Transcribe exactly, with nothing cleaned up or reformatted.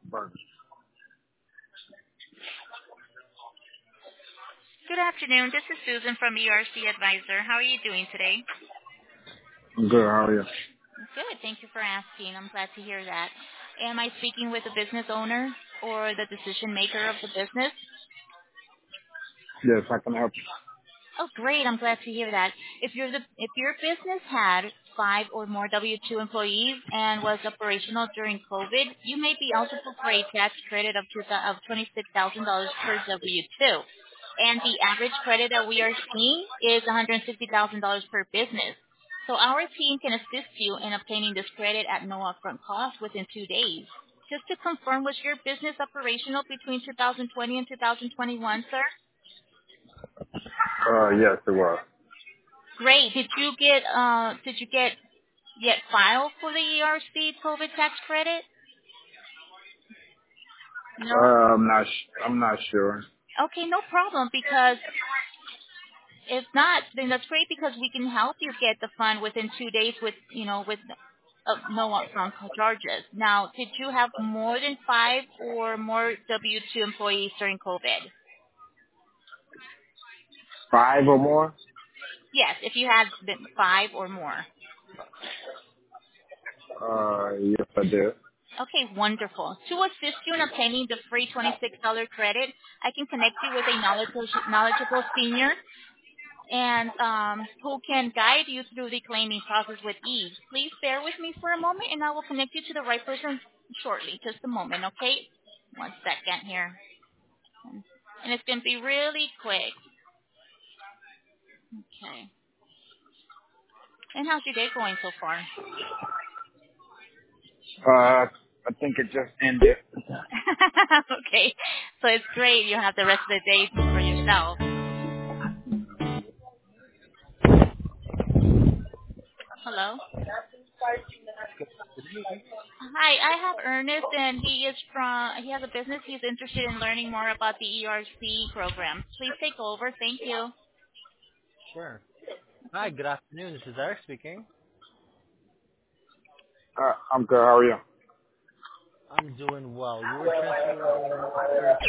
Burns. Good afternoon. This is Susan from E R C Advisor. How are you doing today? I'm good. How are you? Good. Thank you for asking. I'm glad to hear that. Am I speaking with the business owner or the decision maker of the business? Yes, I can help you. Oh, great. I'm glad to hear that. If your the, if your business had five or more W two employees and was operational during COVID, you may be eligible for a tax credit of two, of twenty-six thousand dollars per W two. And the average credit that we are seeing is one hundred sixty thousand dollars per business. So our team can assist you in obtaining this credit at no upfront cost within two days. Just to confirm, was your business operational between two thousand twenty and two thousand twenty-one, sir? Uh, yes, it was. Great. Did you get uh did you get get filed for the E R C COVID tax credit? Uh, No? I'm not. Sh- I'm not sure. Okay, no problem, because if not, then that's great, because we can help you get the fund within two days with, you know, with uh, no upfront charges. Now, did you have more than five or more W two employees during COVID? Five or more? Yes, if you had been five or more. Uh, yes, I did. Okay, wonderful. To assist you in obtaining the free twenty-six dollars credit, I can connect you with a knowledgeable, knowledgeable senior and um, who can guide you through the claiming process with ease. Please bear with me for a moment, and I will connect you to the right person shortly. Just a moment, okay? One second here. And it's going to be really quick. Okay. And how's your day going so far? Uh, I think it just ended. Okay. So it's great. You have the rest of the day for yourself. Hello? Hi, I have Ernest, and he is from, he has a business. He's interested in learning more about the E R C program. Please take over. Thank you. Sure. Hi, good afternoon. This is Eric speaking. Uh, I'm good. How are you? I'm doing well. You were transferred over